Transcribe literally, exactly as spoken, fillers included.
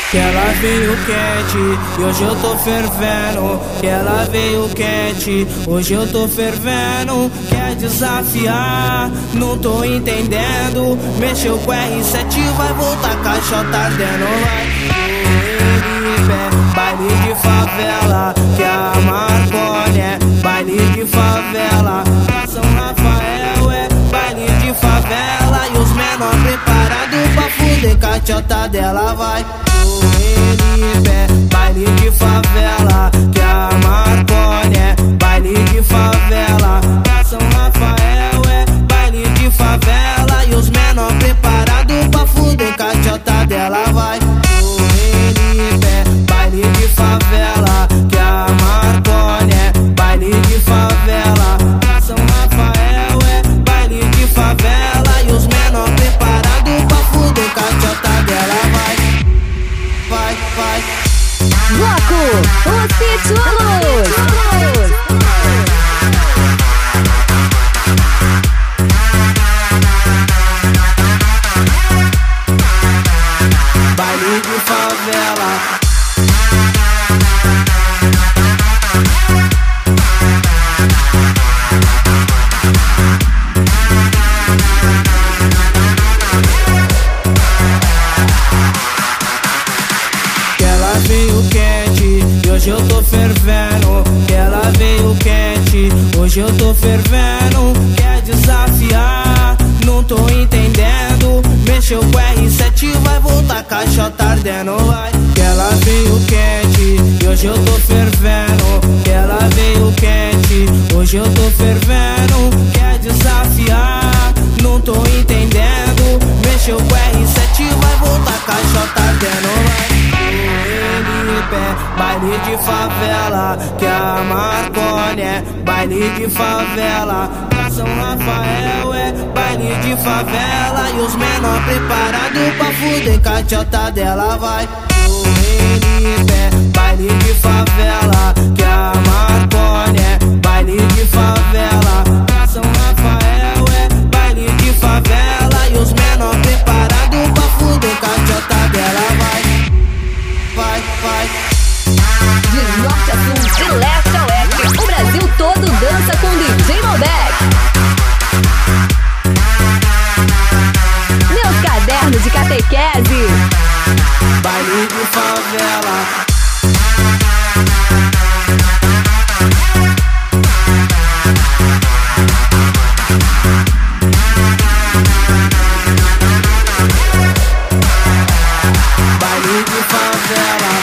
Que ela veio quente e hoje eu tô fervendo. Que ela veio quente, hoje eu tô fervendo. Quer desafiar, não tô entendendo. Mexeu com R sete, vai voltar caixota ardendo. Vai baile de favela, que a Marconi é baile de favela. São Rafael é baile de favela. E os menor preparados pra fuder, caixota dela vai. Baile de favela, que a Marconi é baile de favela. São Rafael é baile de favela. E os menor preparados pra fuder, caixota dela vai. Baile de favela, que a Marconi é baile de favela. São Rafael é baile de favela. E os menor preparados pra fuder, caixota dela vai. Vai, vai. Bloco Os Pitulus. Baile de favela. Que ela veio quente e hoje eu tô fervendo. Que ela veio quente, hoje eu tô fervendo. Quer desafiar, não tô entendendo. Mexeu com R sete, vai voltar caixota ardendo, vai. Que ela veio quente e hoje eu tô fervendo. Que ela veio quente, hoje eu tô fervendo. Quer desafiar, não tô entendendo. Mexeu com R sete, vai voltar caixota ardendo, vai. Baile de favela, que a Marconi é baile de favela. São Rafael é baile de favela. E os menor preparados pra fuder, caixota dela vai. Baile de favela, que a Marconi é baile de favela. São Rafael é baile de favela. E os menor preparados pra fuder, caixota dela vai. Vai, vai. De norte a sul, de leste a oeste, o Brasil todo dança com D J Malbec. Meus cadernos de catequese. Baile de favela. Baile de favela.